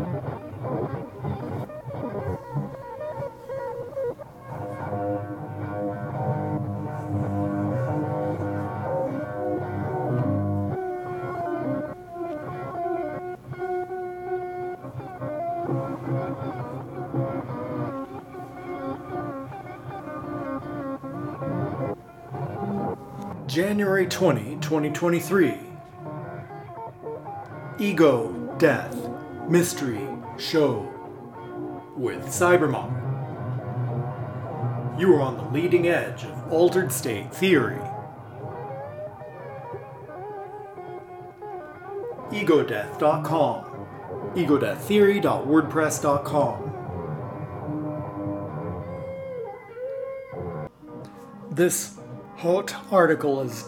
January 20, 2023. Ego, Death, Mystery Show with Cybermonk. You are on the leading edge of altered state theory. egodeath.com, egodeaththeory.wordpress.com. This hot article is...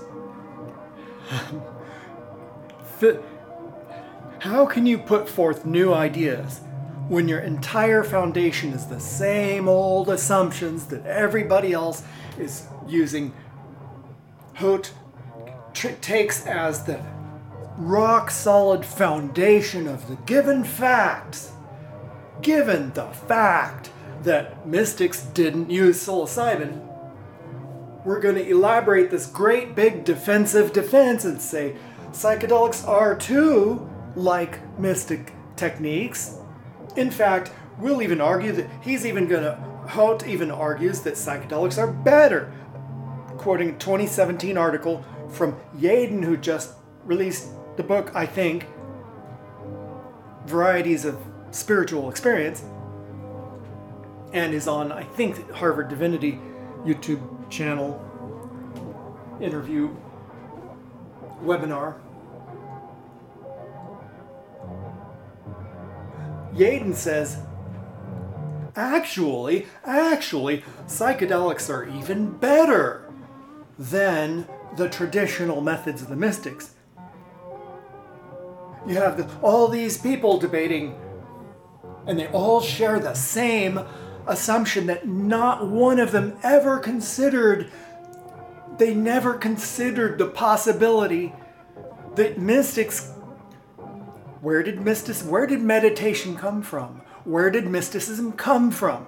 How can you put forth new ideas when your entire foundation is the same old assumptions that everybody else is using? Hot takes as the rock solid foundation of the given facts. Given the fact that mystics didn't use psilocybin, we're going to elaborate this great big defensive defense and say psychedelics are too like mystic techniques. In fact, we'll even argue that Hout even argues that psychedelics are better. Quoting a 2017 article from Yaden, who just released the book, I think, Varieties of Spiritual Experience, and is on, I think, Harvard Divinity YouTube channel interview webinar. Yaden says, actually, psychedelics are even better than the traditional methods of the mystics. You have all these people debating, and they all share the same assumption that not one of them ever considered, they never considered the possibility that mystics, where did meditation come from? Where did mysticism come from?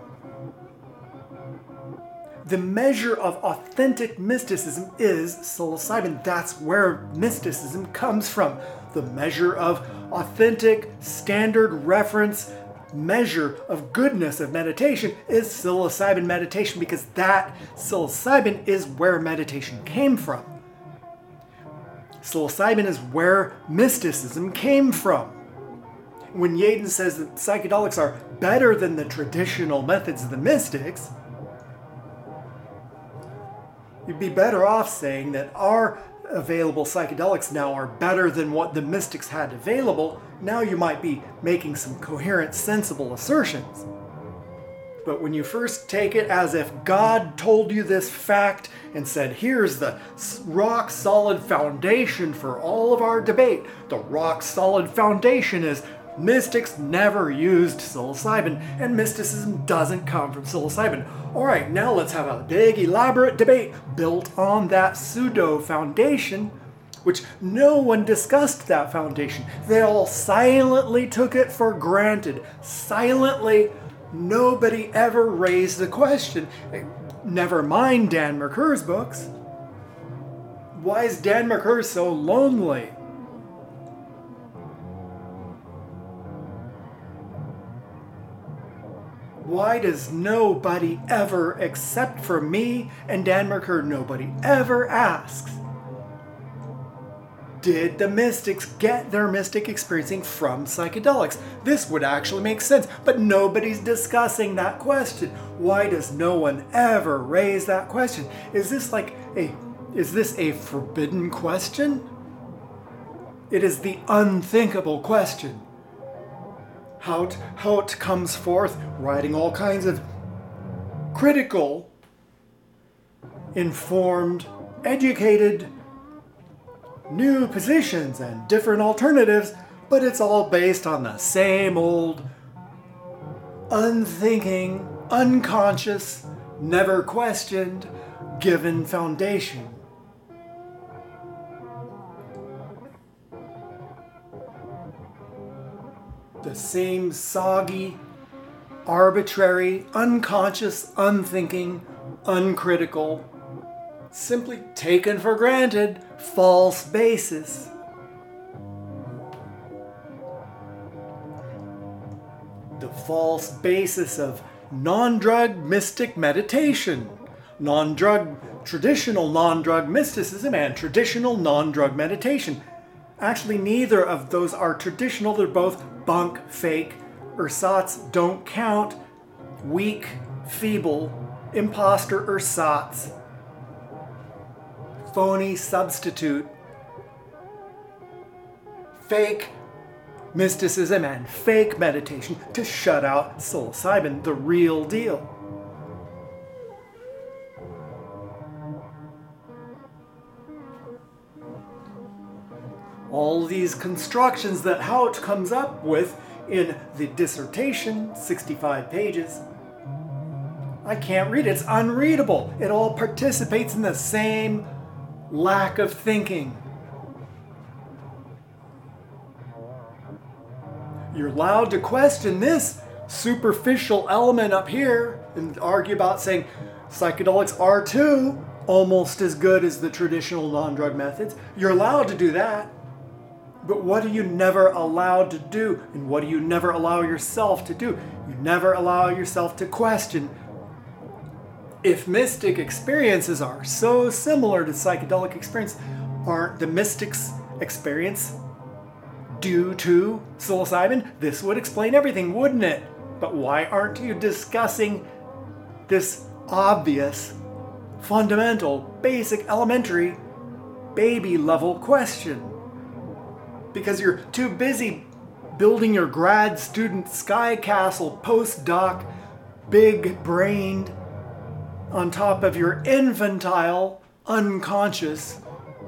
The measure of authentic mysticism is psilocybin. That's where mysticism comes from. The measure of authentic, standard reference measure of goodness of meditation is psilocybin meditation, because that psilocybin is where meditation came from. Psilocybin is where mysticism came from. When Yaden says that psychedelics are better than the traditional methods of the mystics, you'd be better off saying that our available psychedelics now are better than what the mystics had available. Now you might be making some coherent, sensible assertions. But when you first take it as if God told you this fact and said, here's the rock solid foundation for all of our debate, the rock solid foundation is mystics never used psilocybin, and mysticism doesn't come from psilocybin. All right, now let's have a big elaborate debate built on that pseudo foundation, which no one discussed that foundation. They all silently took it for granted. Silently, nobody ever raised the question. Never mind Dan McCur's books. Why is Dan McCur so lonely? Why does nobody ever, except for me and Dan McCur, nobody ever asks, did the mystics get their mystic experiencing from psychedelics? This would actually make sense, but nobody's discussing that question. Why does no one ever raise that question? Is this a forbidden question? It is the unthinkable question. Hout comes forth writing all kinds of critical, informed, educated, new positions and different alternatives, but it's all based on the same old, unthinking, unconscious, never questioned, given foundation. The same soggy, arbitrary, unconscious, unthinking, uncritical, simply taken for granted, false basis. The false basis of non-drug mystic meditation, traditional non-drug mysticism, and traditional non-drug meditation. Actually, neither of those are traditional. They're both bunk, fake. Ersatz don't count. Weak, feeble, imposter ersatz. Phony substitute. Fake mysticism and fake meditation to shut out psilocybin, the real deal. All these constructions that Haut comes up with in the dissertation, 65 pages, I can't read it. It's unreadable. It all participates in the same lack of thinking. You're allowed to question this superficial element up here and argue about saying psychedelics are too almost as good as the traditional non-drug methods. You're allowed to do that. But what are you never allowed to do? And what do you never allow yourself to do? You never allow yourself to question if mystic experiences are so similar to psychedelic experience, aren't the mystic's experience due to psilocybin? This would explain everything, wouldn't it? But why aren't you discussing this obvious, fundamental, basic, elementary, baby level question? Because you're too busy building your grad student sky castle postdoc, big-brained, on top of your infantile, unconscious,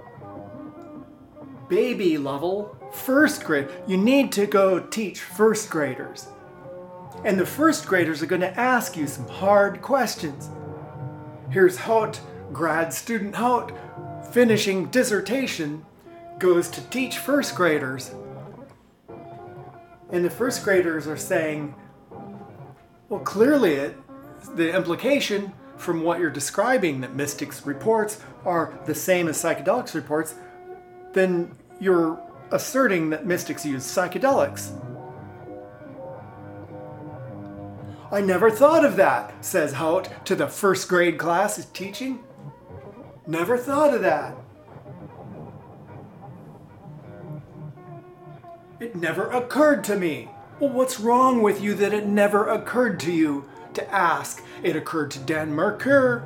baby level, first grade. You need to go teach first graders. And the first graders are going to ask you some hard questions. Here's Haut, grad student Haut, finishing dissertation, goes to teach first graders. And the first graders are saying, well, clearly the implication from what you're describing that mystics reports are the same as psychedelics reports, then you're asserting that mystics use psychedelics. I never thought of that, says Haut to the first grade class he's teaching. Never thought of that. It never occurred to me. Well, what's wrong with you that it never occurred to you to ask? It occurred to Dan Merkur.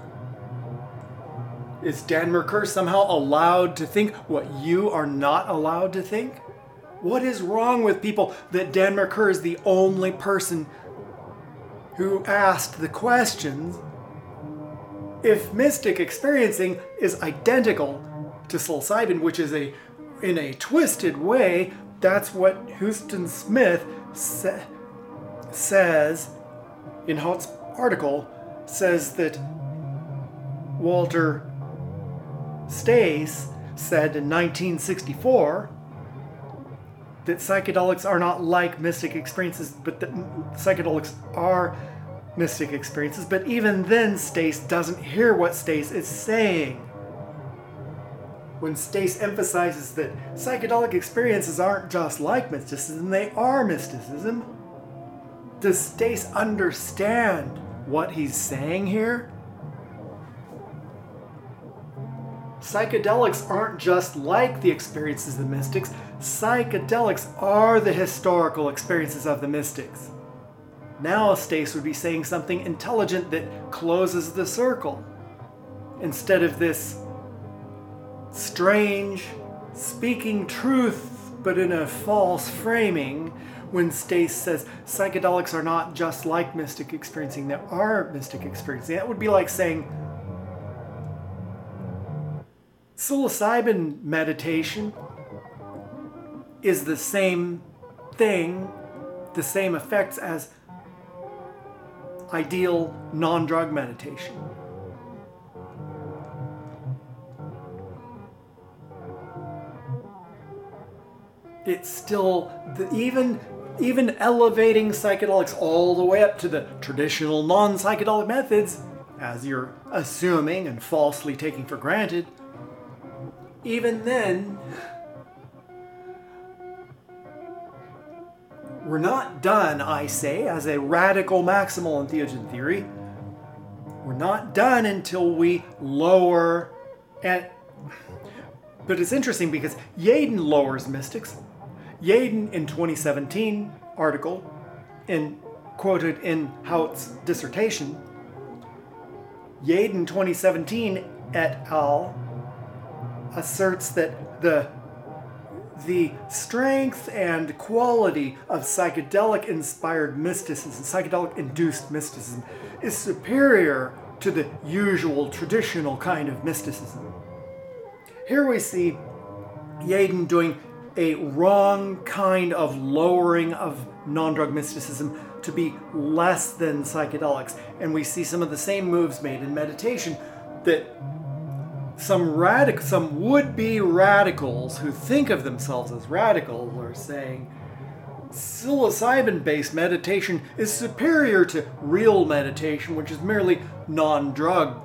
Is Dan Merkur somehow allowed to think what you are not allowed to think? What is wrong with people that Dan Merkur is the only person who asked the questions? If mystic experiencing is identical to psilocybin, which is in a twisted way, that's what Huston Smith says in Haut's article, says that Walter Stace said in 1964 that psychedelics are not like mystic experiences, but that psychedelics are mystic experiences. But even then, Stace doesn't hear what Stace is saying. When Stace emphasizes that psychedelic experiences aren't just like mysticism, they are mysticism, does Stace understand what he's saying here? Psychedelics aren't just like the experiences of the mystics. Psychedelics are the historical experiences of the mystics. Now Stace would be saying something intelligent that closes the circle, instead of this strange, speaking truth but in a false framing, when Stace says psychedelics are not just like mystic experiencing, they are mystic experiencing. That would be like saying psilocybin meditation is the same thing, the same effects as ideal non-drug meditation. It's still, even even elevating psychedelics all the way up to the traditional non-psychedelic methods, as you're assuming and falsely taking for granted, even then, we're not done, I say, as a radical maximal entheogen theory. We're not done until we lower, but it's interesting because Yaden lowers mystics. Yaden in 2017 article, quoted in Haut's dissertation, Yaden 2017 et al. Asserts that the strength and quality of psychedelic-inspired mysticism, psychedelic-induced mysticism, is superior to the usual traditional kind of mysticism. Here we see Yaden doing a wrong kind of lowering of non-drug mysticism to be less than psychedelics. And we see some of the same moves made in meditation that some would-be radicals who think of themselves as radicals are saying psilocybin-based meditation is superior to real meditation, which is merely non-drug.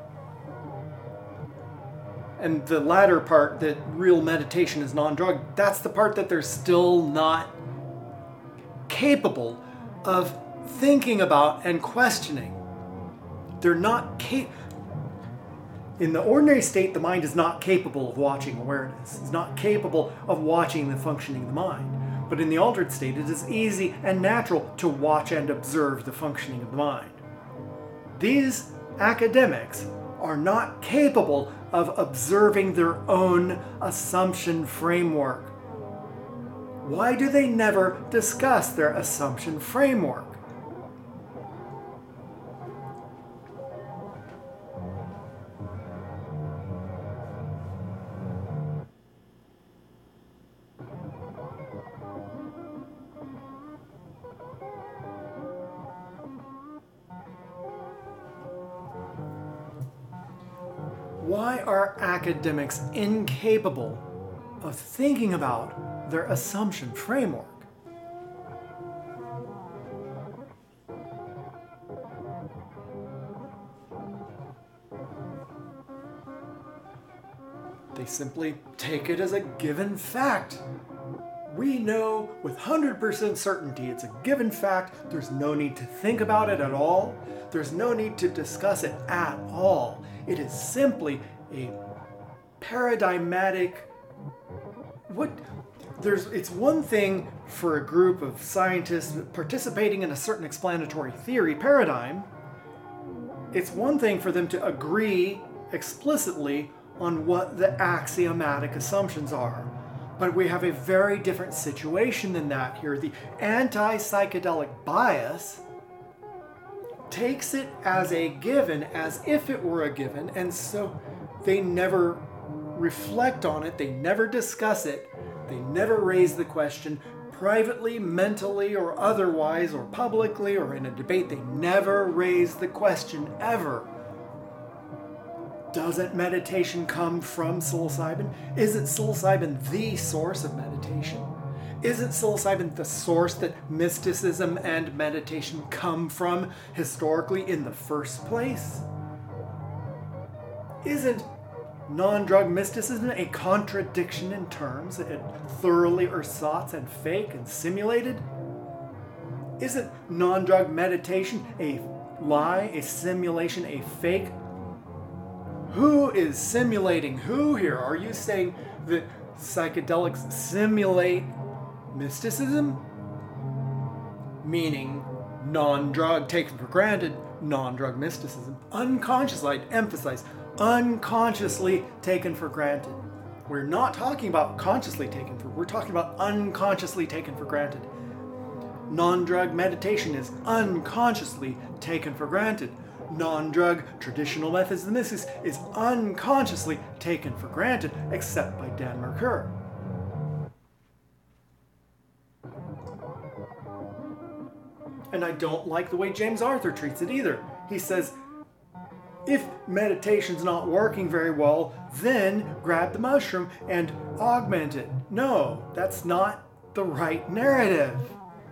And the latter part, that real meditation is non-drug, that's the part that they're still not capable of thinking about and questioning. They're not in the ordinary state, the mind is not capable of watching awareness. It's not capable of watching the functioning of the mind. But in the altered state, it is easy and natural to watch and observe the functioning of the mind. These academics are not capable of observing their own assumption framework. Why do they never discuss their assumption framework? Why are academics incapable of thinking about their assumption framework? They simply take it as a given fact. We know with 100% certainty it's a given fact. There's no need to think about it at all. There's no need to discuss it at all. It is simply a paradigmatic. It's one thing for a group of scientists participating in a certain explanatory theory paradigm. It's one thing for them to agree explicitly on what the axiomatic assumptions are. But we have a very different situation than that here. The anti-psychedelic bias takes it as a given, as if it were a given, and so they never reflect on it, they never discuss it, they never raise the question privately, mentally, or otherwise, or publicly, or in a debate. They never raise the question, ever. Doesn't meditation come from psilocybin? Isn't psilocybin the source of meditation? Isn't psilocybin the source that mysticism and meditation come from historically in the first place? Isn't non-drug mysticism a contradiction in terms, thoroughly ersatz and fake and simulated? Isn't non-drug meditation a lie, a simulation, a fake? Who is simulating who here? Are you saying that psychedelics simulate mysticism? Meaning non-drug, taken for granted, non-drug mysticism. Unconsciously, I'd emphasize, unconsciously taken for granted. We're not talking about consciously taken for, we're talking about unconsciously taken for granted. Non-drug meditation is unconsciously taken for granted. Non-drug traditional methods of mystics is unconsciously taken for granted, except by Dan Mercure. And I don't like the way James Arthur treats it either. He says, if meditation's not working very well, then grab the mushroom and augment it. No, that's not the right narrative.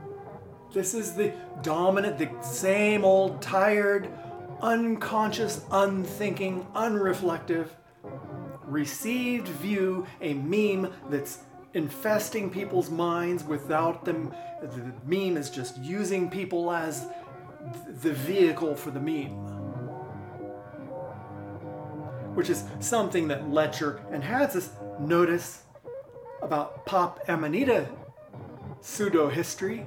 This is the dominant, the same old tired, unconscious, unthinking, unreflective, received view, a meme that's infesting people's minds without them. The meme is just using people as the vehicle for the meme, which is something that Letcher and Hatsis notice about Pop Amanita pseudo-history.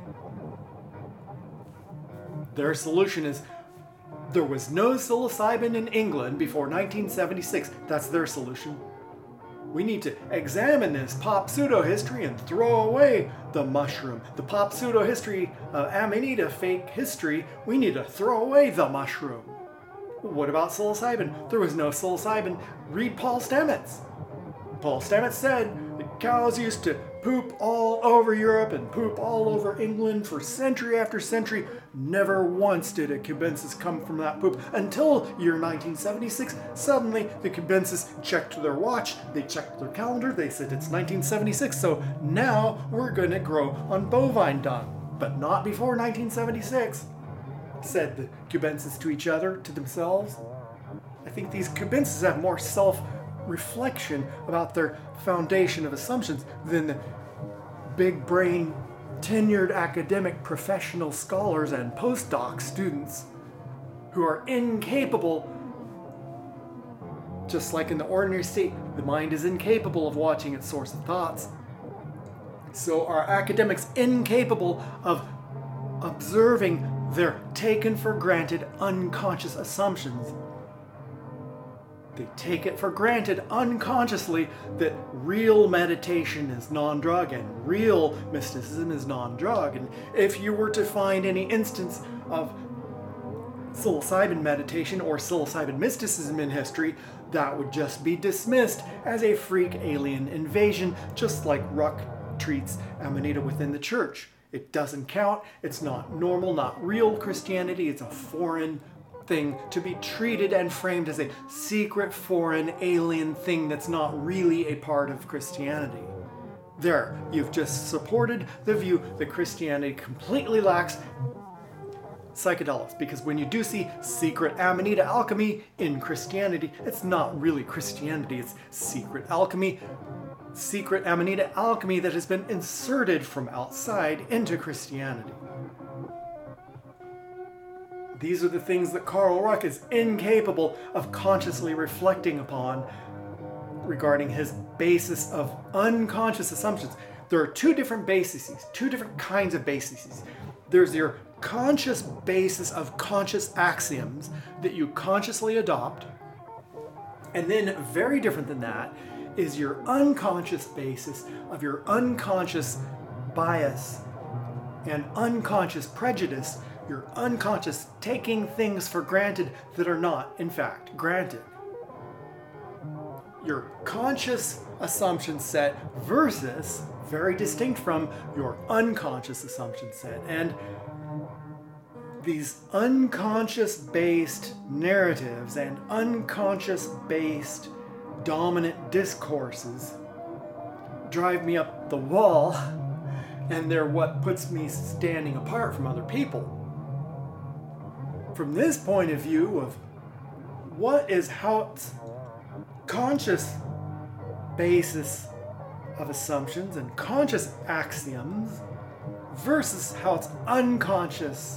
Their solution is there was no psilocybin in England before 1976. That's their solution. We need to examine this pop pseudo-history and throw away the mushroom. The pop pseudo-history of Amanita fake history, we need to throw away the mushroom. What about psilocybin? There was no psilocybin. Read Paul Stamets. Paul Stamets said that cows used to poop all over Europe and poop all over England for century after century. Never once did a cubensis come from that poop until year 1976. Suddenly, the cubensis checked their watch, they checked their calendar, they said it's 1976, so now we're going to grow on bovine dung. But not before 1976, said the cubensis to each other, to themselves. I think these cubensis have more self-reflection about their foundation of assumptions than the big brain tenured academic professional scholars and postdoc students who are incapable, just like in the ordinary state, the mind is incapable of watching its source of thoughts. So are academics incapable of observing their taken for granted unconscious assumptions. They take it for granted unconsciously that real meditation is non-drug and real mysticism is non-drug. And if you were to find any instance of psilocybin meditation or psilocybin mysticism in history, that would just be dismissed as a freak alien invasion, just like Ruck treats Amanita within the church. It doesn't count, it's not normal, not real Christianity, it's a foreign thing to be treated and framed as a secret foreign alien thing that's not really a part of Christianity. There, you've just supported the view that Christianity completely lacks psychedelics, because when you do see secret Amanita alchemy in Christianity, it's not really Christianity, it's secret alchemy, secret Amanita alchemy that has been inserted from outside into Christianity. These are the things that Carl Ruck is incapable of consciously reflecting upon regarding his basis of unconscious assumptions. There are two different bases, two different kinds of bases. There's your conscious basis of conscious axioms that you consciously adopt, and then very different than that is your unconscious basis of your unconscious bias and unconscious prejudice, your unconscious taking things for granted that are not, in fact, granted. Your conscious assumption set versus, very distinct from, your unconscious assumption set. And these unconscious-based narratives and unconscious-based dominant discourses drive me up the wall, and they're what puts me standing apart from other people. From this point of view of what is Haut's conscious basis of assumptions and conscious axioms versus Haut's unconscious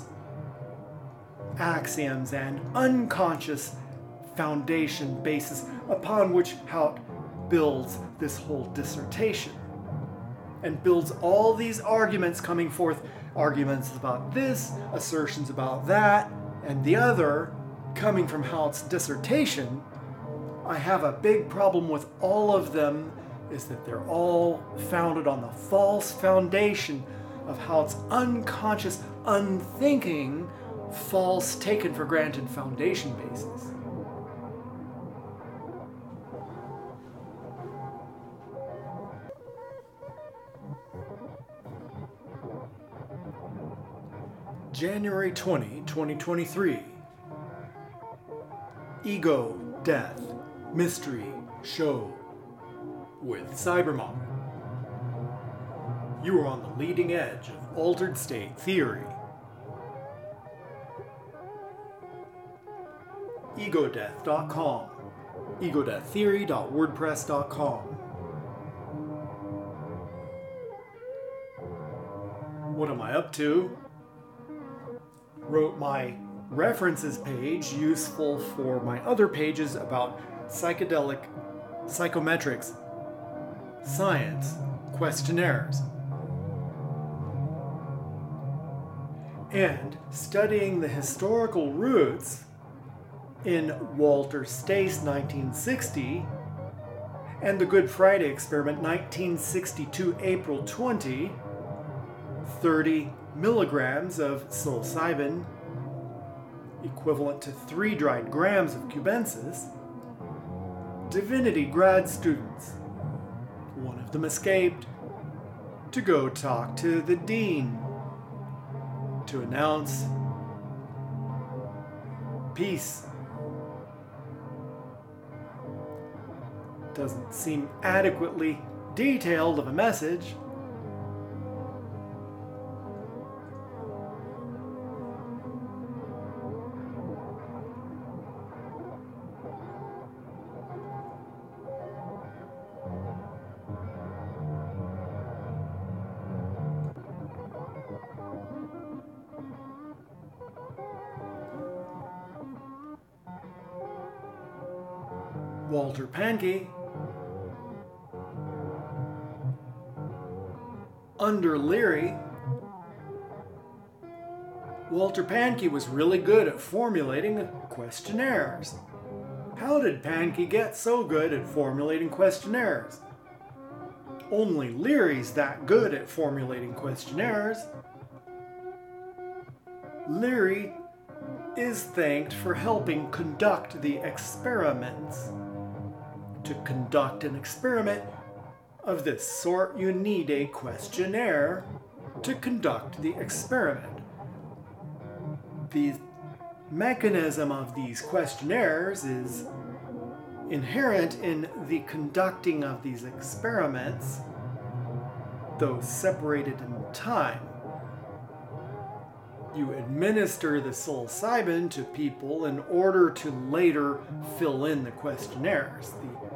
axioms and unconscious foundation basis upon which Haut builds this whole dissertation and builds all these arguments coming forth, arguments about this, assertions about that, and the other coming from Haut's dissertation. I have a big problem with all of them is that they're all founded on the false foundation of Haut's unconscious, unthinking, false, taken for granted foundation basis. January 20, 2023. Ego, Death, Mystery Show with Cybermonk. You are on the leading edge of altered state theory. egodeath.com, egodeaththeory.wordpress.com. What am I up to? Wrote my references page, useful for my other pages about psychedelic, psychometrics, science, questionnaires, and studying the historical roots in Walter Stace 1960 and the Good Friday Experiment 1962 April 20, 30 milligrams of psilocybin, equivalent to 3 dried grams of cubensis. Divinity grad students, one of them escaped to go talk to the dean to announce peace. Doesn't seem adequately detailed of a message. Walter Pahnke, under Leary, Walter Pahnke was really good at formulating questionnaires. How did Pahnke get so good at formulating questionnaires? Only Leary's that good at formulating questionnaires. Leary is thanked for helping conduct the experiments. To conduct an experiment of this sort, you need a questionnaire to conduct the experiment. The mechanism of these questionnaires is inherent in the conducting of these experiments, though separated in time. You administer the psilocybin to people in order to later fill in the questionnaires.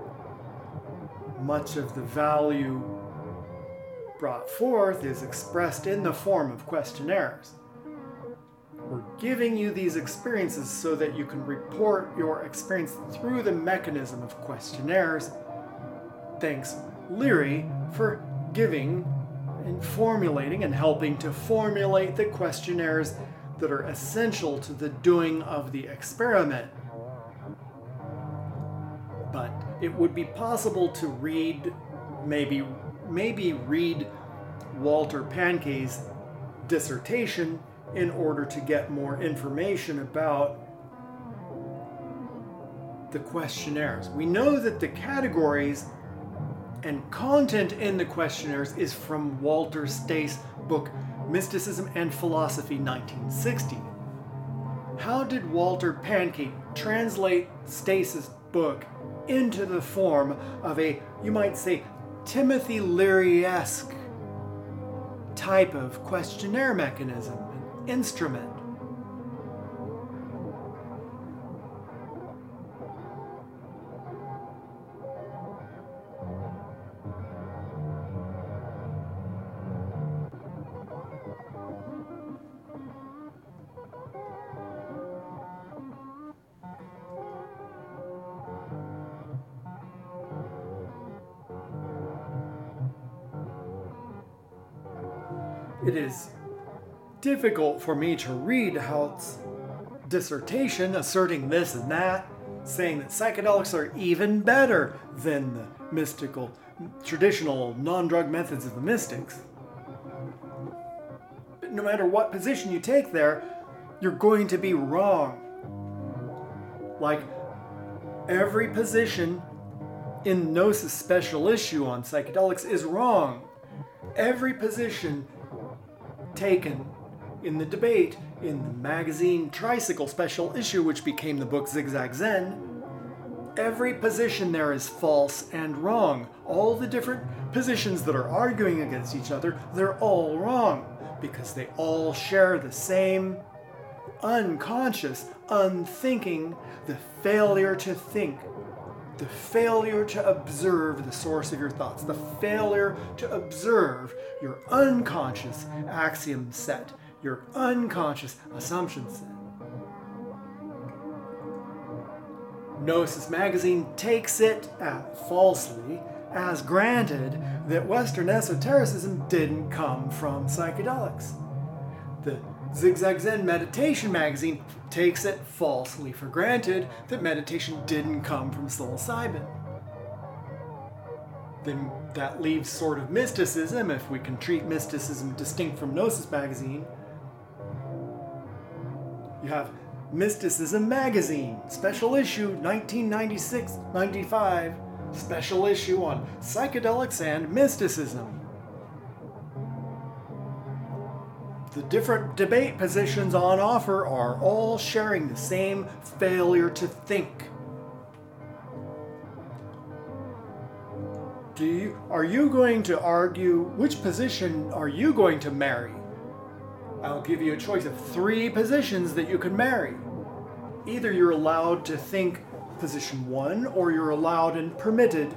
Much of the value brought forth is expressed in the form of questionnaires. We're giving you these experiences so that you can report your experience through the mechanism of questionnaires. Thanks, Leary, for giving and formulating and helping to formulate the questionnaires that are essential to the doing of the experiment. But it would be possible to read, maybe read Walter Pahnke's dissertation in order to get more information about the questionnaires. We know that the categories and content in the questionnaires is from Walter Stace's book Mysticism and Philosophy 1960. How did Walter Pahnke translate Stace's book into the form of a, you might say, Timothy Leary-esque type of questionnaire mechanism, an instrument? It is difficult for me to read Haut's dissertation asserting this and that, saying that psychedelics are even better than the mystical, traditional non-drug methods of the mystics. But no matter what position you take there, you're going to be wrong. Like every position in Gnosis special issue on psychedelics is wrong. Every position taken in the debate in the magazine Tricycle special issue, which became the book Zigzag Zen, every position there is false and wrong. All the different positions that are arguing against each other, they're all wrong because they all share the same unconscious, unthinking, the failure to think, the failure to observe the source of your thoughts, the failure to observe your unconscious axiom set, your unconscious assumption set. Gnosis Magazine takes it falsely as granted that Western esotericism didn't come from psychedelics. The Zigzag Zen Meditation Magazine takes it falsely for granted that meditation didn't come from psilocybin. Then that leaves sort of mysticism, if we can treat mysticism distinct from Gnosis Magazine. You have Mysticism Magazine, special issue 1996-95, special issue on psychedelics and mysticism. The different debate positions on offer are all sharing the same failure to think. Are you going to argue which position are you going to marry? I'll give you a choice of 3 positions that you can marry. Either you're allowed to think position 1, or you're allowed and permitted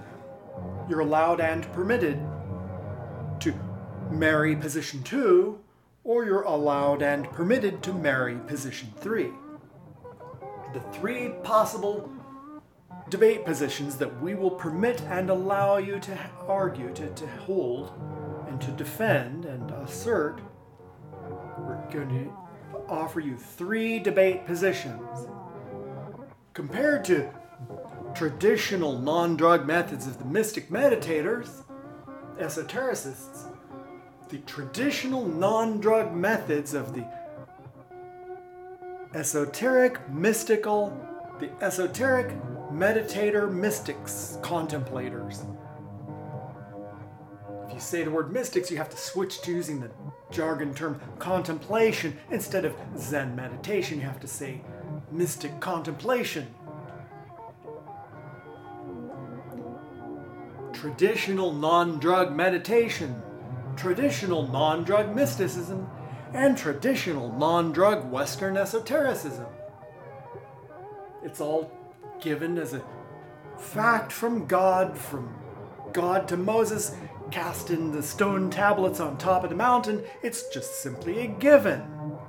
to marry position 2, or you're allowed and permitted to marry position 3. The 3 possible debate positions that we will permit and allow you to argue, to hold, and to defend and assert. We're going to offer you 3 debate positions. Compared to traditional non-drug methods of the mystic meditators, esotericists, the traditional non-drug methods of the esoteric meditator mystics, contemplators. If you say the word mystics, you have to switch to using the jargon term contemplation instead of Zen meditation. You have to say mystic contemplation. Traditional non-drug meditation, traditional non-drug mysticism, and traditional non-drug Western esotericism. It's all given as a fact from God to Moses, cast in the stone tablets on top of the mountain. It's just simply a given.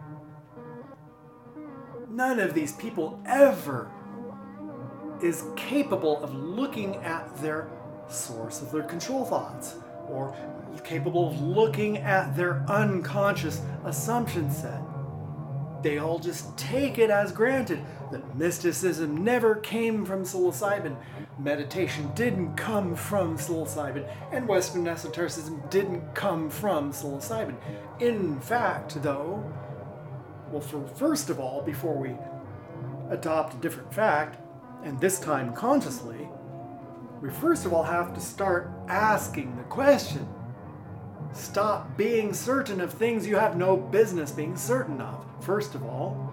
None of these people ever is capable of looking at their source of their control thoughts, or capable of looking at their unconscious assumption set. They all just take it as granted that mysticism never came from psilocybin, meditation didn't come from psilocybin, and Western esotericism didn't come from psilocybin. In fact, though, first of all, before we adopt a different fact, and this time consciously, we first of all have to start asking the question. Stop being certain of things you have no business being certain of. First of all,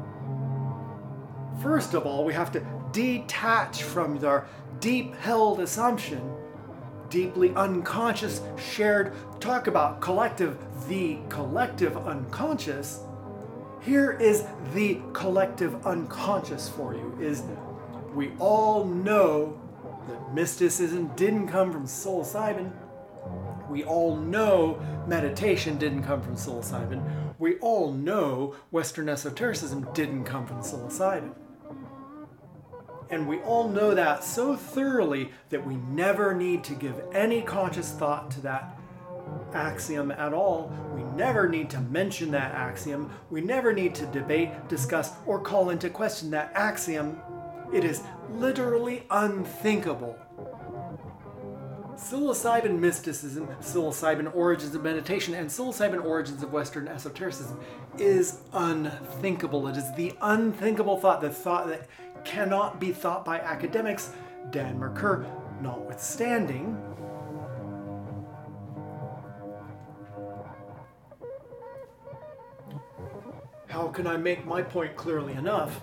we have to detach from our deep-held assumption, deeply unconscious, shared, talk about the collective unconscious. Here is the collective unconscious for you, is we all know that mysticism didn't come from psilocybin. We all know meditation didn't come from psilocybin. We all know Western esotericism didn't come from psilocybin. And we all know that so thoroughly that we never need to give any conscious thought to that axiom at all. We never need to mention that axiom. We never need to debate, discuss, or call into question that axiom. It is literally unthinkable. Psilocybin mysticism, psilocybin origins of meditation, and psilocybin origins of Western esotericism is unthinkable. It is the unthinkable thought, the thought that cannot be thought by academics, Dan Merkur notwithstanding. How can I make my point clearly enough?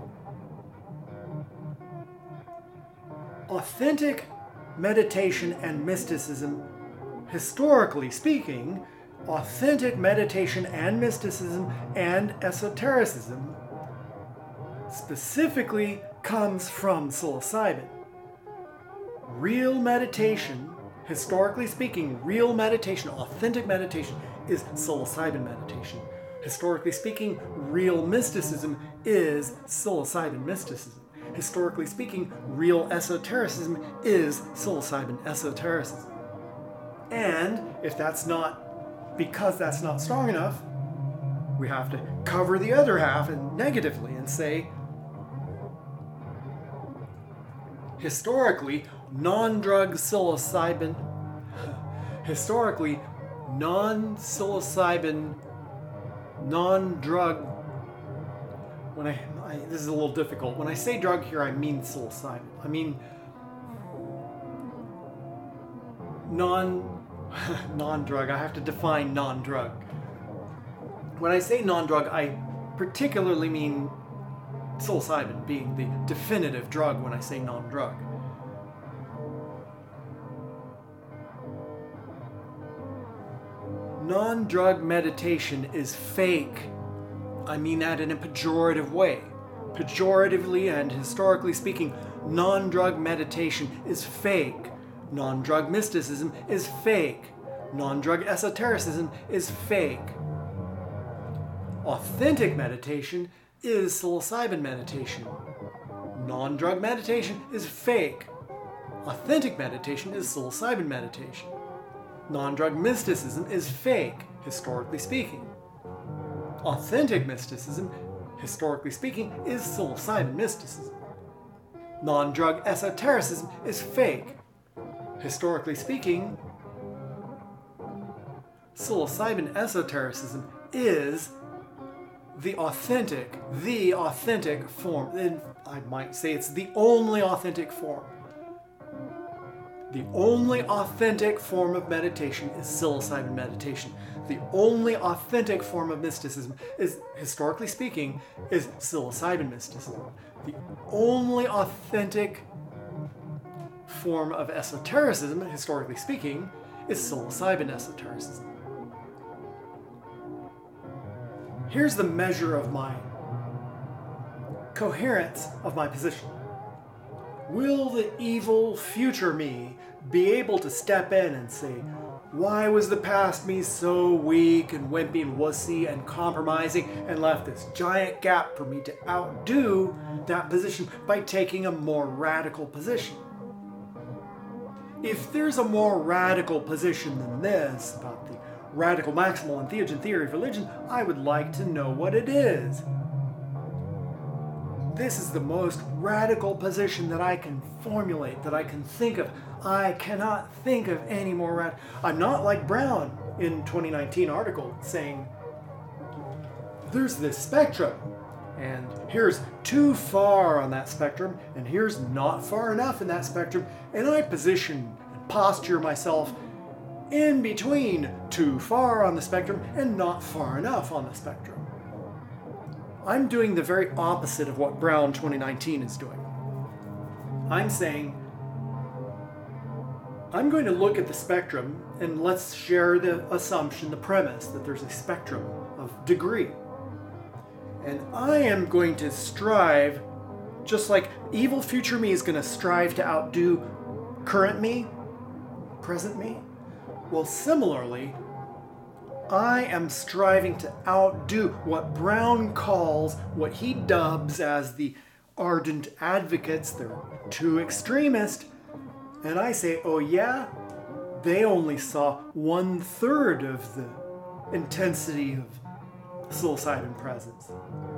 Authentic meditation and mysticism, historically speaking, authentic meditation and mysticism and esotericism specifically comes from psilocybin. Real meditation, historically speaking, real meditation, authentic meditation, is psilocybin meditation. Historically speaking, real mysticism is psilocybin mysticism. Historically speaking, real esotericism is psilocybin esotericism. And if that's not, because that's not strong enough, we have to cover the other half and negatively and say, historically, non-drug psilocybin, historically, non-psilocybin, non-drug, this is a little difficult. When I say drug here, I mean psilocybin. I mean non-drug. I have to define non-drug. When I say non-drug, I particularly mean psilocybin being the definitive drug when I say non-drug. Non-drug meditation is fake. I mean that in a pejorative way. Pejoratively and historically speaking, non-drug meditation is fake. Non-drug mysticism is fake. Non-drug esotericism is fake. Authentic meditation is psilocybin meditation. Non-drug meditation is fake. Authentic meditation is psilocybin meditation. Non-drug mysticism is fake, historically speaking. Authentic mysticism, historically speaking, is psilocybin mysticism. Non-drug esotericism is fake. Historically speaking, psilocybin esotericism is the authentic form. And I might say it's the only authentic form. The only authentic form of meditation is psilocybin meditation. The only authentic form of mysticism is, historically speaking, is psilocybin mysticism. The only authentic form of esotericism, historically speaking, is psilocybin esotericism. Here's the measure of my coherence of my position. Will the evil future me be able to step in and say, why was the past me so weak and wimpy and wussy and compromising and left this giant gap for me to outdo that position by taking a more radical position? If there's a more radical position than this about the radical maximal entheogen theory of religion, I would like to know what it is. This is the most radical position that I can formulate, that I can think of. I cannot think of any more radical. I'm not like Brown in 2019 article saying, there's this spectrum, and here's too far on that spectrum, and here's not far enough in that spectrum, and I position and posture myself in between too far on the spectrum and not far enough on the spectrum. I'm doing the very opposite of what Brown 2019 is doing. I'm saying, I'm going to look at the spectrum and let's share the assumption, the premise, that there's a spectrum of degree. And I am going to strive, just like evil future me is going to strive to outdo current me, present me. Well, similarly, I am striving to outdo what Brown calls, what he dubs as the ardent advocates. They're too extremist. And I say, oh yeah, they only saw 1/3 of the intensity of psilocybin presence.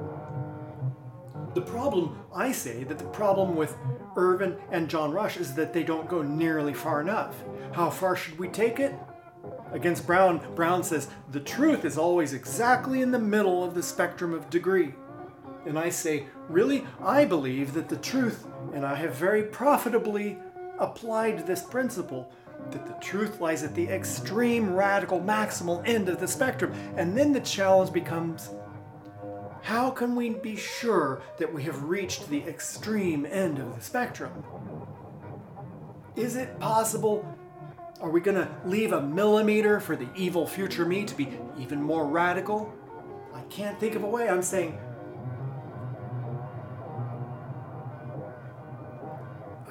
The problem, I say, that the problem with Irvin and John Rush is that they don't go nearly far enough. How far should we take it? Against Brown, Brown says, the truth is always exactly in the middle of the spectrum of degree. And I say, really? I believe that the truth, and I have very profitably applied this principle, that the truth lies at the extreme, radical, maximal end of the spectrum. And then the challenge becomes, how can we be sure that we have reached the extreme end of the spectrum? Is it possible? Are we going to leave a millimeter for the evil future me to be even more radical? I can't think of a way. I'm saying,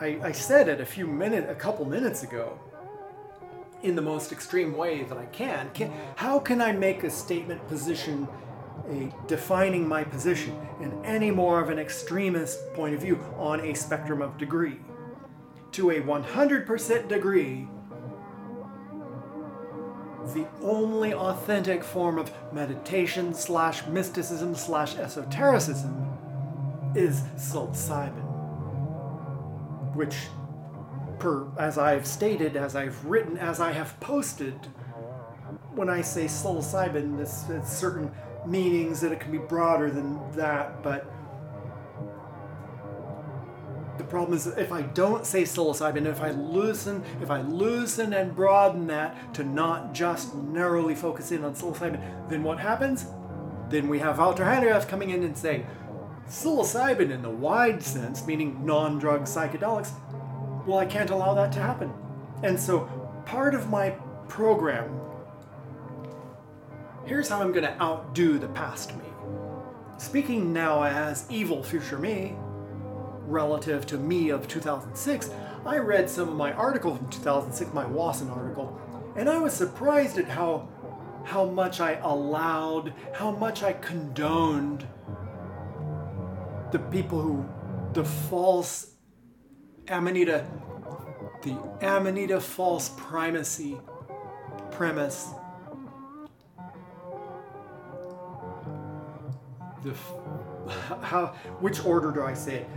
I said it a couple minutes ago, in the most extreme way that I can. How can I make a statement position defining my position in any more of an extremist point of view on a spectrum of degree? To a 100% degree, the only authentic form of meditation / mysticism / esotericism is psilocybin, which, as I've stated, as I've written, as I have posted, when I say psilocybin, it's certain meanings that it can be broader than that, but the problem is if I don't say psilocybin, if I loosen and broaden that to not just narrowly focus in on psilocybin, then what happens? Then we have Walter Hanegraaff coming in and saying, psilocybin in the wide sense, meaning non-drug psychedelics, well, I can't allow that to happen. And so part of my program, here's how I'm going to outdo the past me. Speaking now as evil future me, relative to me of 2006, I read some of my articles from 2006, my Wasson article, and I was surprised at how much I allowed, how much I condoned the people who, the Amanita false primacy premise, which order do I say it?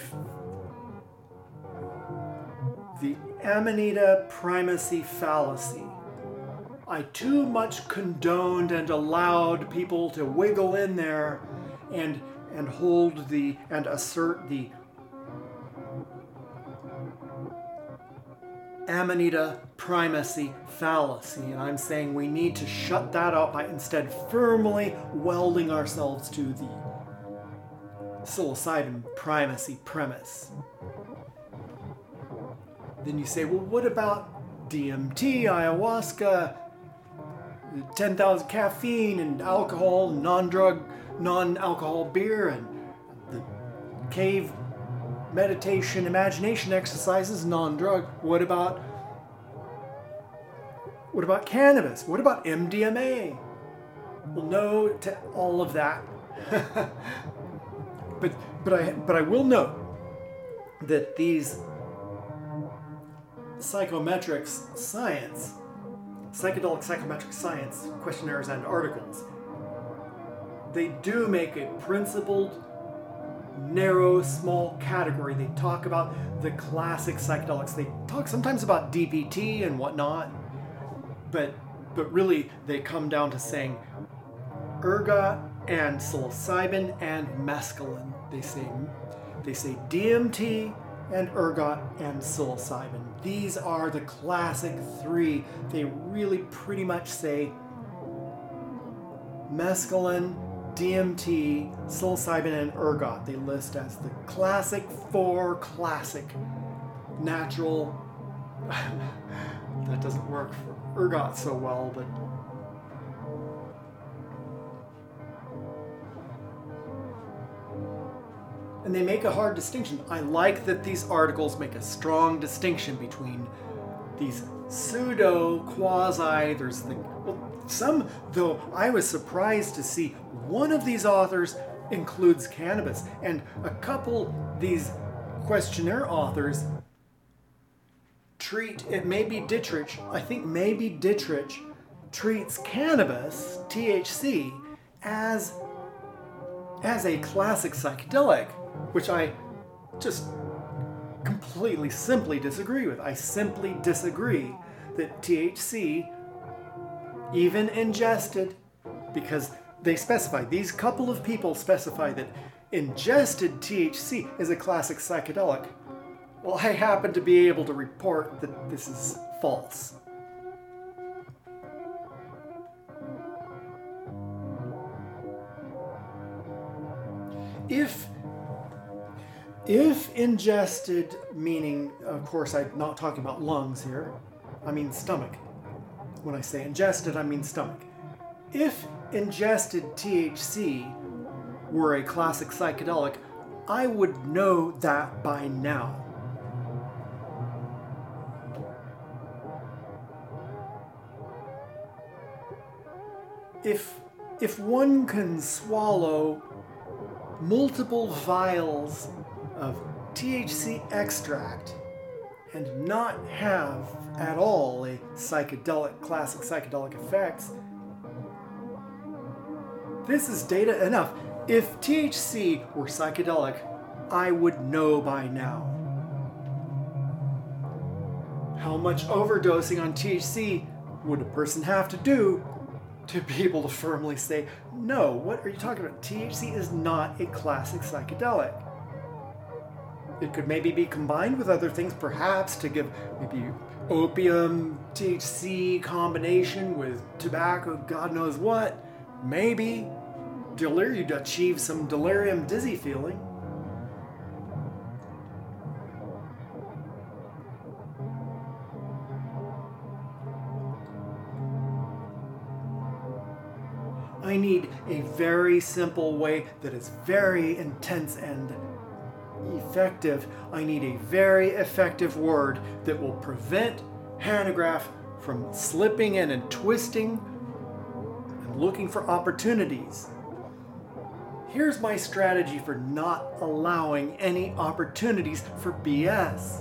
The Amanita primacy fallacy. I too much condoned and allowed people to wiggle in there and hold and assert the Amanita primacy fallacy, and I'm saying we need to shut that up by instead firmly welding ourselves to the psilocybin primacy premise. Then you say, well, what about DMT, ayahuasca, 10,000 caffeine and alcohol, non-alcohol beer, and the cave meditation, imagination exercises, non-drug? What about cannabis? What about MDMA? Well, no to all of that. but I will note that these psychometric science, psychedelic psychometric science questionnaires and articles, they do make a principled, narrow, small category. They talk about the classic psychedelics. They talk sometimes about DPT and whatnot, but really they come down to saying ergot and psilocybin and mescaline. They say DMT and ergot and psilocybin. These are the classic three. They really pretty much say mescaline, DMT, psilocybin, and ergot. They list as the four classic natural. That doesn't work for ergot so well, but and they make a hard distinction. I like that these articles make a strong distinction between these pseudo, quasi, some, though I was surprised to see one of these authors includes cannabis, and a couple, these questionnaire authors, maybe Dittrich treats cannabis, THC, as a classic psychedelic, which I just completely simply disagree with. I simply disagree that THC, even ingested, because they specify, these couple of people specify that ingested THC is a classic psychedelic. Well, I happen to be able to report that this is false. If ingested, meaning, of course, I'm not talking about lungs here, I mean stomach. When I say ingested, I mean stomach. If ingested THC were a classic psychedelic, I would know that by now. if one can swallow multiple vials of THC extract and not have at all a classic psychedelic effects, this is data enough. If THC were psychedelic, I would know by now. How much overdosing on THC would a person have to do to be able to firmly say, no, what are you talking about? THC is not a classic psychedelic. It could maybe be combined with other things, perhaps to give maybe opium, THC combination with tobacco, God knows what. Maybe. You'd achieve some delirium dizzy feeling. I need a very simple way that is very intense and effective. I need a very effective word that will prevent Hanegraaff from slipping in and twisting and looking for opportunities. Here's my strategy for not allowing any opportunities for BS.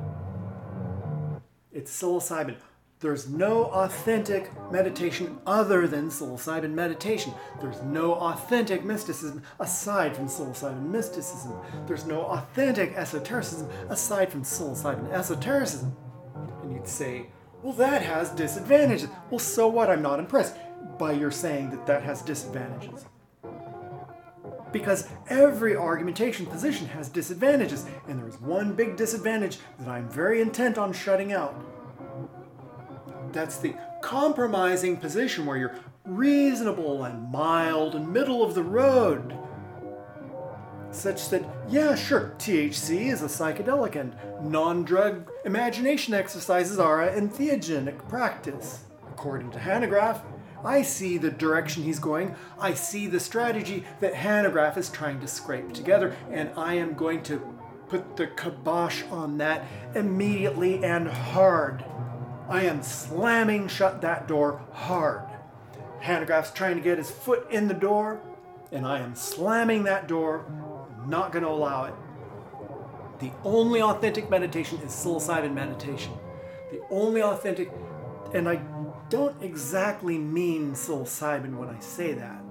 It's psilocybin. There's no authentic meditation other than psilocybin meditation. There's no authentic mysticism aside from psilocybin mysticism. There's no authentic esotericism aside from psilocybin esotericism. And you'd say, well, that has disadvantages. Well, so what? I'm not impressed by your saying that that has disadvantages. Because every argumentation position has disadvantages, and there's one big disadvantage that I'm very intent on shutting out. That's the compromising position where you're reasonable and mild and middle of the road. Such that, yeah, sure, THC is a psychedelic and non-drug imagination exercises are an entheogenic practice. According to Hanegraaff, I see the direction he's going. I see the strategy that Hanegraaff is trying to scrape together, and I am going to put the kibosh on that immediately and hard. I am slamming shut that door hard. Hanegraaff's trying to get his foot in the door, and I am slamming that door. I'm not going to allow it. The only authentic meditation is psilocybin meditation. The only authentic, and I don't exactly mean psilocybin when I say that.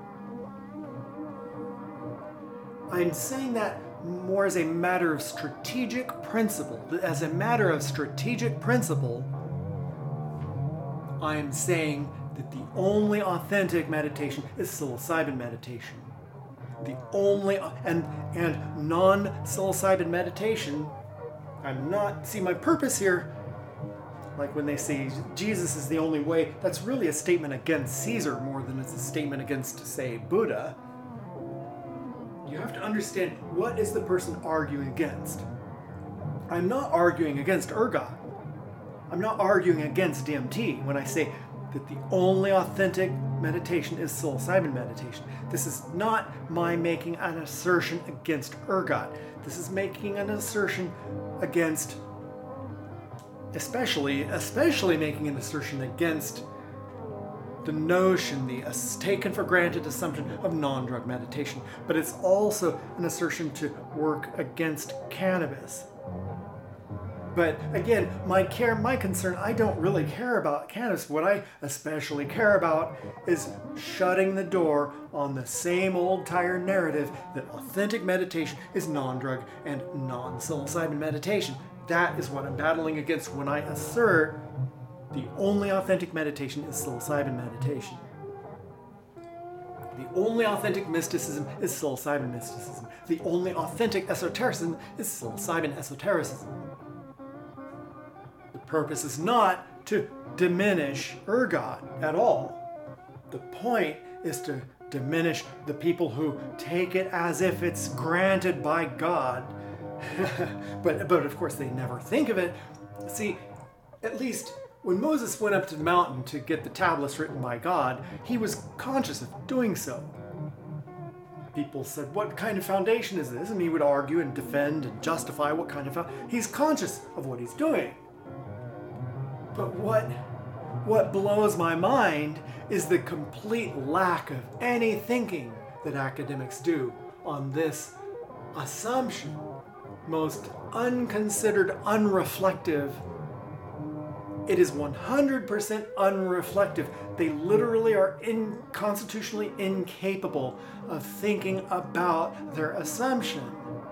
I'm saying that more as a matter of strategic principle. As a matter of strategic principle, I am saying that the only authentic meditation is psilocybin meditation. The only, and non-psilocybin meditation, see my purpose here, like when they say Jesus is the only way, that's really a statement against Caesar more than it's a statement against, say, Buddha. You have to understand, what is the person arguing against? I'm not arguing against ergot. I'm not arguing against DMT when I say that the only authentic meditation is psilocybin meditation. This is not my making an assertion against ergot. This is making an assertion against, especially making an assertion against the notion, the taken for granted assumption of non-drug meditation. But it's also an assertion to work against cannabis. But again, my concern, I don't really care about cannabis. What I especially care about is shutting the door on the same old tired narrative that authentic meditation is non-drug and non-psilocybin meditation. That is what I'm battling against when I assert the only authentic meditation is psilocybin meditation. The only authentic mysticism is psilocybin mysticism. The only authentic esotericism is psilocybin esotericism. The purpose is not to diminish ergot at all. The point is to diminish the people who take it as if it's granted by God. but of course they never think of it. See, at least when Moses went up to the mountain to get the tablets written by God, he was conscious of doing so. People said, what kind of foundation is this? And he would argue and defend and justify what kind of foundation. He's conscious of what he's doing. But what blows my mind is the complete lack of any thinking that academics do on this assumption, most unconsidered, unreflective. It is 100% unreflective. They literally are constitutionally incapable of thinking about their assumption.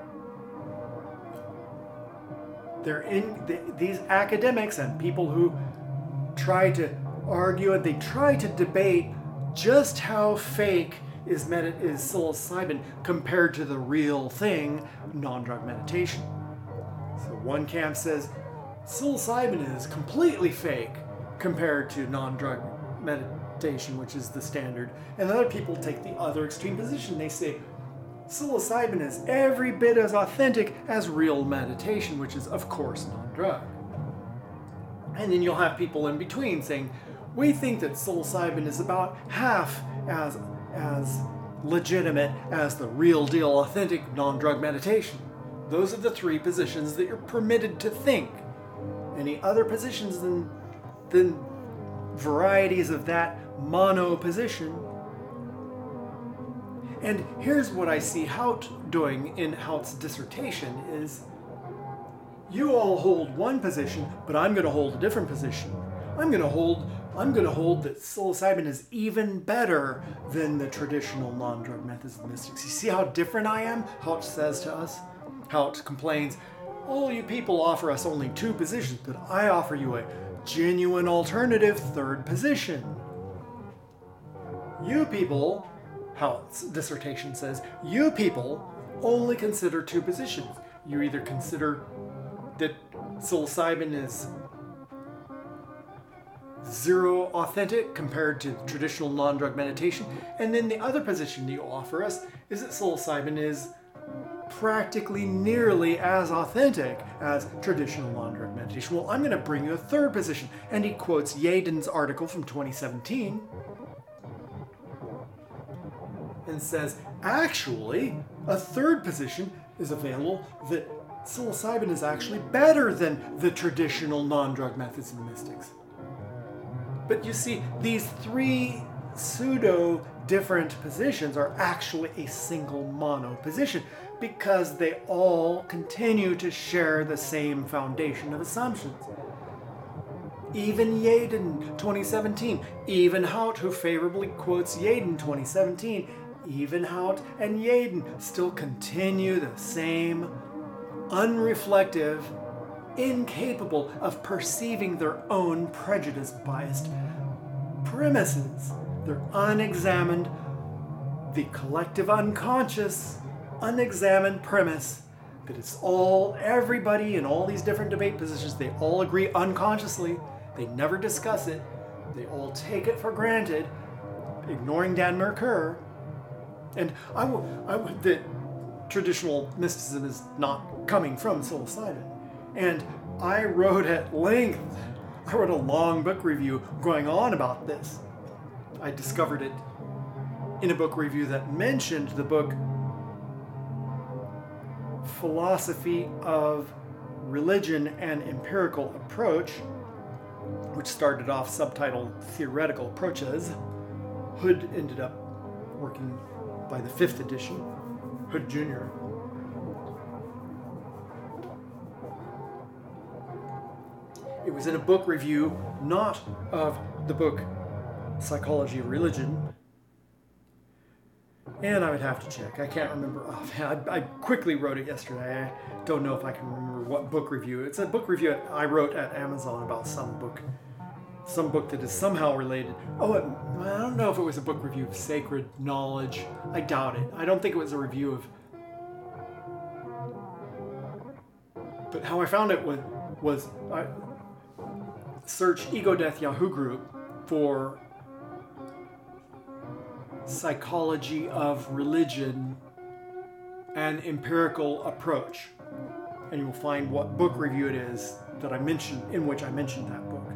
These academics and people who try to argue and they try to debate just how fake is psilocybin compared to the real thing, non-drug meditation. So one camp says psilocybin is completely fake compared to non-drug meditation, which is the standard. And other people take the other extreme position. They say psilocybin is every bit as authentic as real meditation, which is, of course, non-drug. And then you'll have people in between saying, we think that psilocybin is about half as legitimate as the real deal, authentic non-drug meditation. Those are the three positions that you're permitted to think. Any other positions than varieties of that mono position. And here's what I see Hout doing in Hout's dissertation is, you all hold one position, but I'm going to hold a different position. I'm going to hold that psilocybin is even better than the traditional non-drug methods of the mystics. You see how different I am? Hout says to us. Hout complains, all you people offer us only two positions, but I offer you a genuine alternative third position. You people, Hout's dissertation says, you people only consider two positions. You either consider that psilocybin is zero authentic compared to traditional non-drug meditation, and then the other position you offer us is that psilocybin is practically nearly as authentic as traditional non-drug meditation. Well, I'm going to bring you a third position. And he quotes Yaden's article from 2017 and says, actually, a third position is available that psilocybin is actually better than the traditional non-drug methods of the mystics. But you see, these three pseudo different positions are actually a single mono position because they all continue to share the same foundation of assumptions. Even Yaden 2017, even Hout, who favorably quotes Yaden 2017, even Hout and Yaden still continue the same unreflective, incapable of perceiving their own prejudice-biased premises. They're unexamined, the collective unconscious, unexamined premise that it's all, everybody in all these different debate positions, they all agree unconsciously, they never discuss it, they all take it for granted, ignoring Dan Merkur. And I would that traditional mysticism is not coming from psilocybin. And I wrote at length, I wrote a long book review going on about this. I discovered it in a book review that mentioned the book Philosophy of Religion and Empirical Approach, which started off subtitled Theoretical Approaches. Hood ended up working by the 5th edition, Hood Jr. It was in a book review, not of the book Psychology of Religion, and I would have to check. I can't remember offhand. I quickly wrote it yesterday. I don't know if I can remember what book review. It's a book review I wrote at Amazon about some book that is somehow related. I don't know if it was a book review of Sacred Knowledge. I doubt it. I don't think it was a review of... But how I found it was I searched Ego Death Yahoo group for Psychology of Religion and Empirical Approach, and you will find what book review it is that I mentioned, in which I mentioned that book.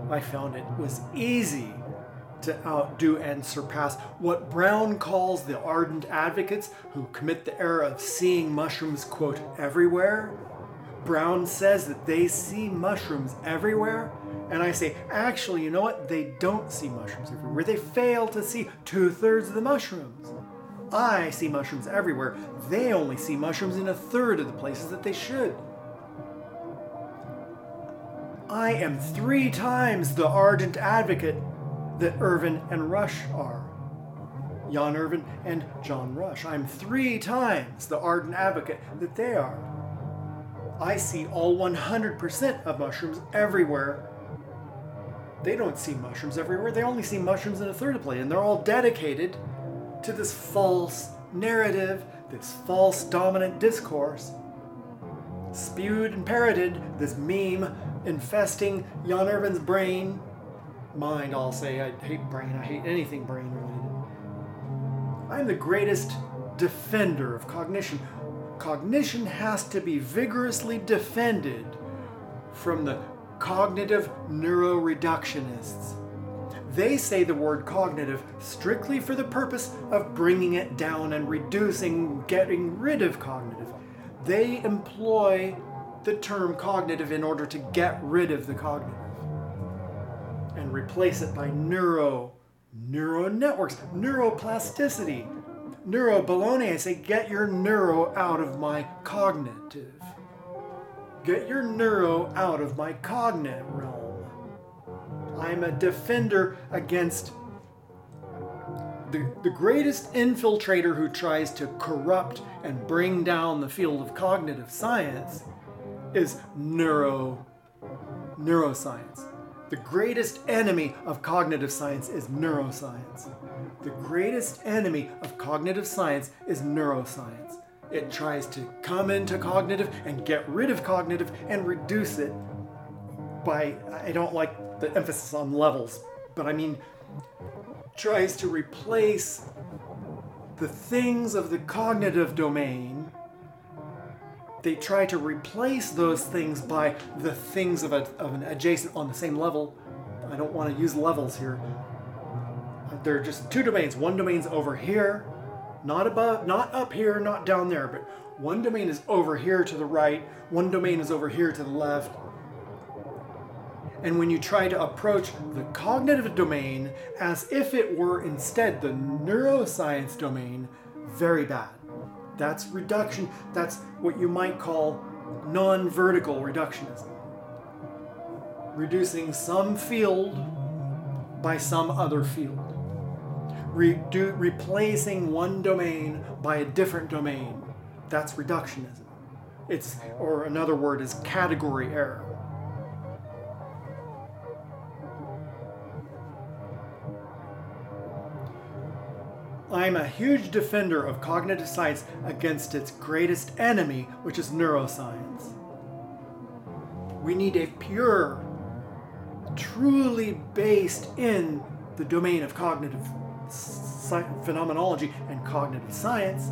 I found it was easy to outdo and surpass what Brown calls the ardent advocates who commit the error of seeing mushrooms, quote, everywhere. Brown says that they see mushrooms everywhere, and I say, actually, you know what? They don't see mushrooms everywhere. They fail to see 2/3 of the mushrooms. I see mushrooms everywhere. They only see mushrooms in 1/3 of the places that they should. I am 3 times the ardent advocate that Irvin and Rush are. Jan Irvin and John Rush. I'm 3 times the ardent advocate that they are. I see all 100% of mushrooms everywhere. They don't see mushrooms everywhere. They only see mushrooms in 1/3 of the place, and they're all dedicated to this false narrative, this false dominant discourse, spewed and parroted, this meme infesting Jan Irvin's brain. Mind, I'll say. I hate brain. I hate anything brain related. I'm the greatest defender of cognition. Cognition has to be vigorously defended from the cognitive neuroreductionists. They say the word cognitive strictly for the purpose of bringing it down and reducing, getting rid of cognitive. They employ the term cognitive in order to get rid of the cognitive and replace it by neural networks, neuroplasticity, neurobaloney. I say, get your neuro out of my cognitive. Get your neuro out of my cognate realm. I'm a defender against the greatest infiltrator who tries to corrupt and bring down the field of cognitive science is neuroscience. The greatest enemy of cognitive science is neuroscience. The greatest enemy of cognitive science is neuroscience. It tries to come into cognitive and get rid of cognitive and reduce it by, I don't like the emphasis on levels, but I mean, tries to replace the things of the cognitive domain. They try to replace those things by the things of an adjacent on the same level. I don't want to use levels here. They're just 2 domains. One domain's over here, not above, not up here, not down there, but one domain is over here to the right, one domain is over here to the left. And when you try to approach the cognitive domain as if it were instead the neuroscience domain, very bad. That's reduction. That's what you might call non-vertical reductionism. Reducing some field by some other field. Replacing one domain by a different domain. That's reductionism. Or another word is category error. I'm a huge defender of cognitive science against its greatest enemy, which is neuroscience. We need a pure, truly based in the domain of cognitive phenomenology and cognitive science,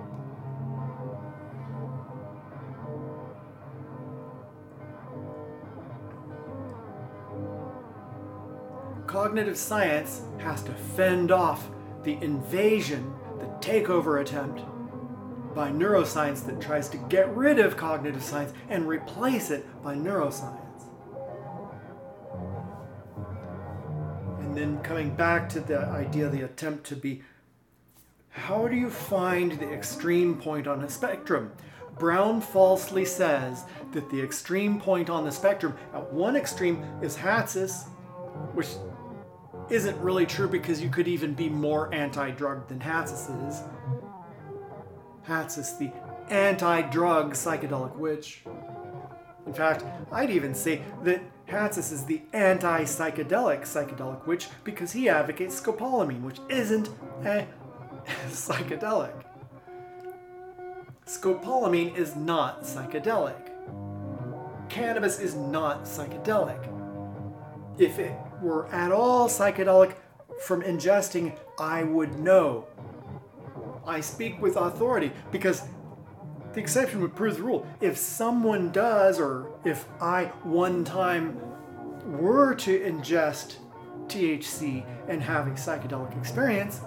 cognitive science has to fend off the invasion, the takeover attempt by neuroscience that tries to get rid of cognitive science and replace it by neuroscience. And then coming back to the idea, the attempt to be, how do you find the extreme point on a spectrum? Brown falsely says that the extreme point on the spectrum, at one extreme is Hatsis, which isn't really true because you could even be more anti-drug than Hatsis is. Hatsis, the anti-drug psychedelic witch. In fact, I'd even say that Hatsis is the anti-psychedelic witch because he advocates scopolamine, which isn't a psychedelic. Scopolamine is not psychedelic. Cannabis is not psychedelic. If it were at all psychedelic from ingesting, I would know. I speak with authority because the exception would prove the rule. If someone does, or if I one time were to ingest THC and have a psychedelic experience,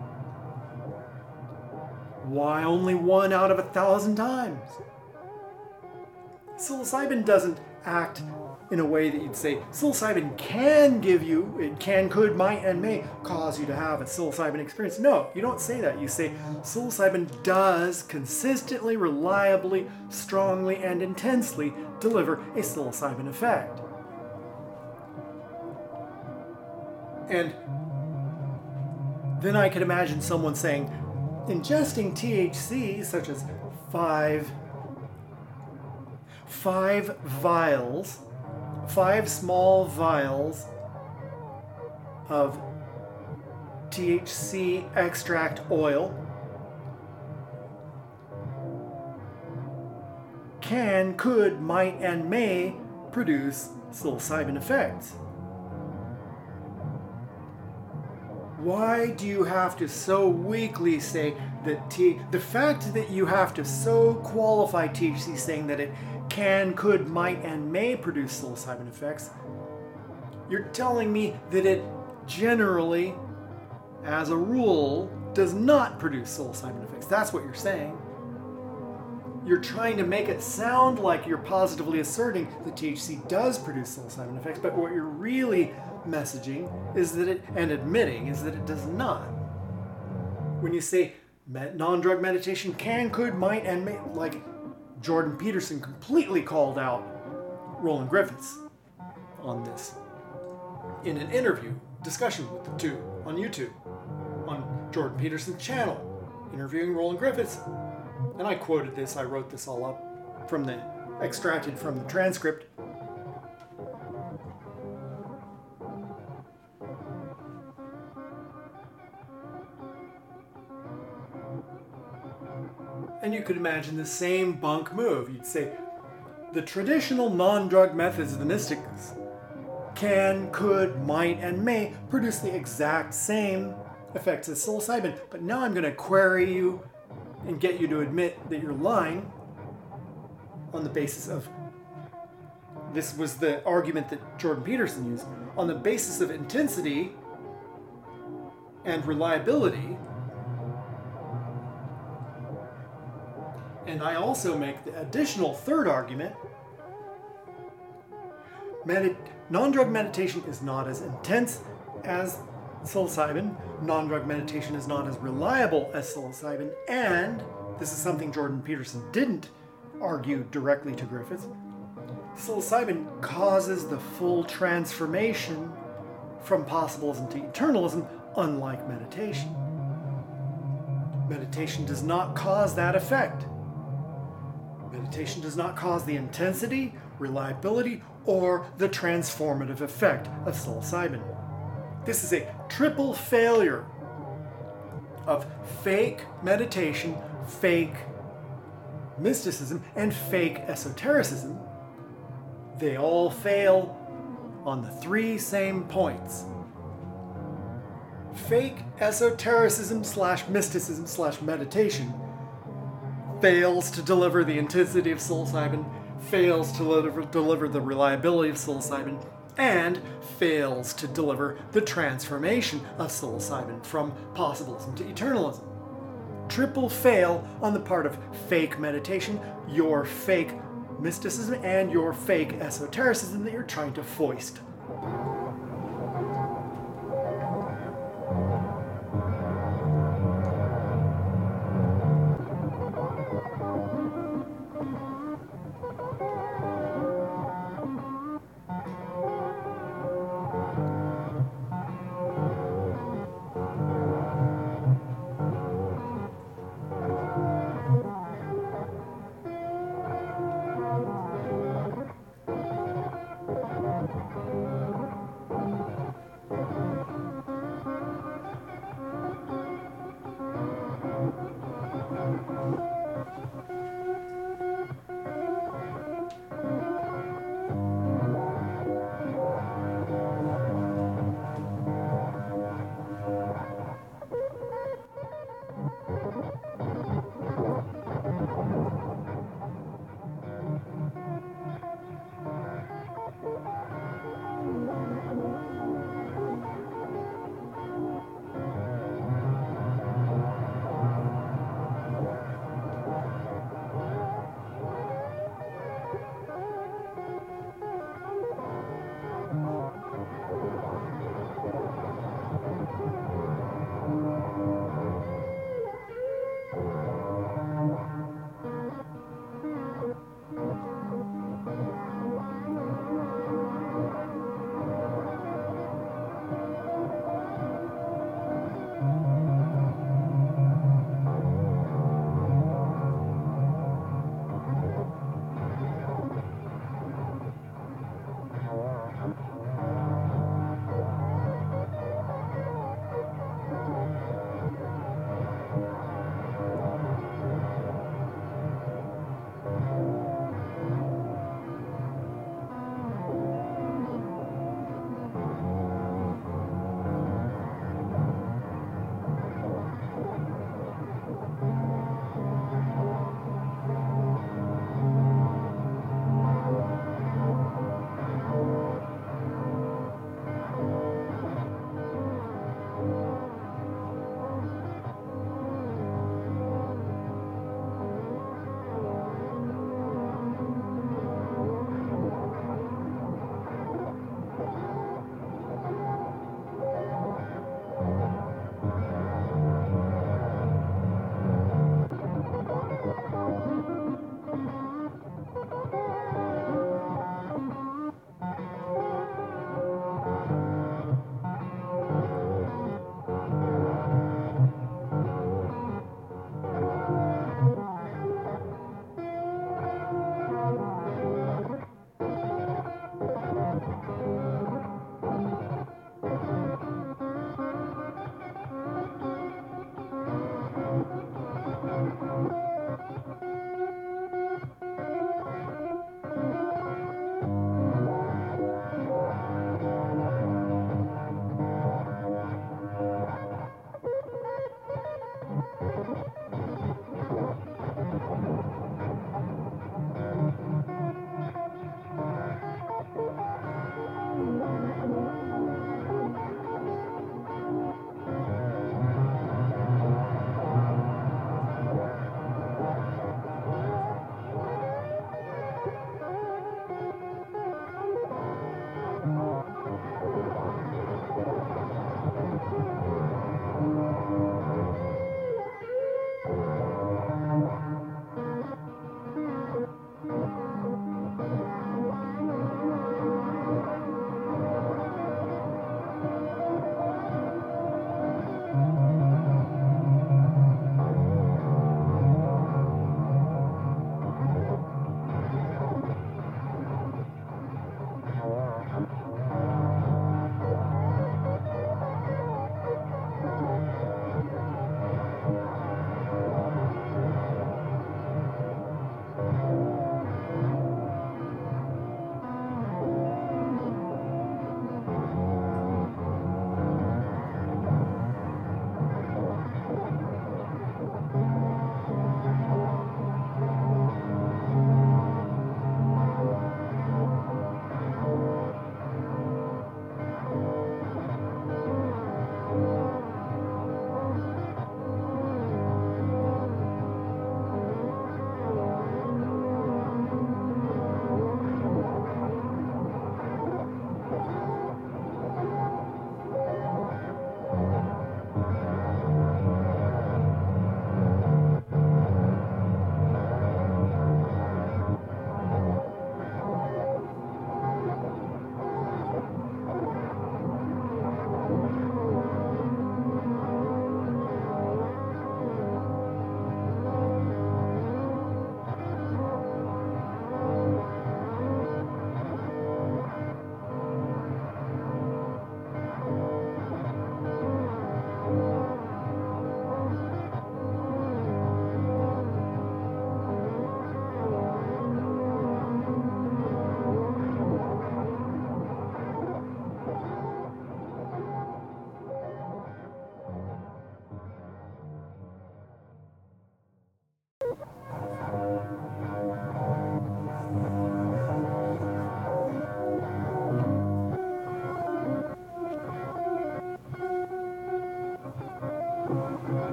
why only 1 out of 1,000 times? Psilocybin doesn't act in a way that you'd say psilocybin can give you, it can, could, might, and may cause you to have a psilocybin experience. No, you don't say that. You say psilocybin does consistently, reliably, strongly, and intensely deliver a psilocybin effect. And then I could imagine someone saying, ingesting THC, such as five small vials of THC extract oil, can, could, might, and may produce psilocybin effects. Why do you have to so weakly say that the fact that you have to so qualify THC saying that it can, could, might, and may produce psilocybin effects, you're telling me that it generally, as a rule, does not produce psilocybin effects. That's what you're saying. You're trying to make it sound like you're positively asserting that THC does produce psilocybin effects, but what you're really messaging is that it, and admitting, is that it does not. When you say non-drug meditation can, could, might, and may, like Jordan Peterson completely called out Roland Griffiths on this in an interview, discussion with the two on YouTube, on Jordan Peterson's channel, interviewing Roland Griffiths. And I quoted this, I wrote this all up from extracted from the transcript. And you could imagine the same bunk move. You'd say, the traditional non-drug methods of the mystics can, could, might, and may produce the exact same effects as psilocybin. But now I'm going to query you and get you to admit that you're lying on the basis of, this was the argument that Jordan Peterson used, on the basis of intensity and reliability. And I also make the additional third argument. Non-drug meditation is not as intense as psilocybin. Non-drug meditation is not as reliable as psilocybin. And this is something Jordan Peterson didn't argue directly to Griffiths. Psilocybin causes the full transformation from possibilism to eternalism, unlike meditation. Meditation does not cause that effect. Meditation does not cause the intensity, reliability, or the transformative effect of psilocybin. This is a triple failure of fake meditation, fake mysticism, and fake esotericism. They all fail on the three same points. Fake esotericism / mysticism / meditation fails to deliver the intensity of psilocybin, fails to deliver the reliability of psilocybin, and fails to deliver the transformation of psilocybin from possibilism to eternalism. Triple fail on the part of fake meditation, your fake mysticism, and your fake esotericism that you're trying to foist.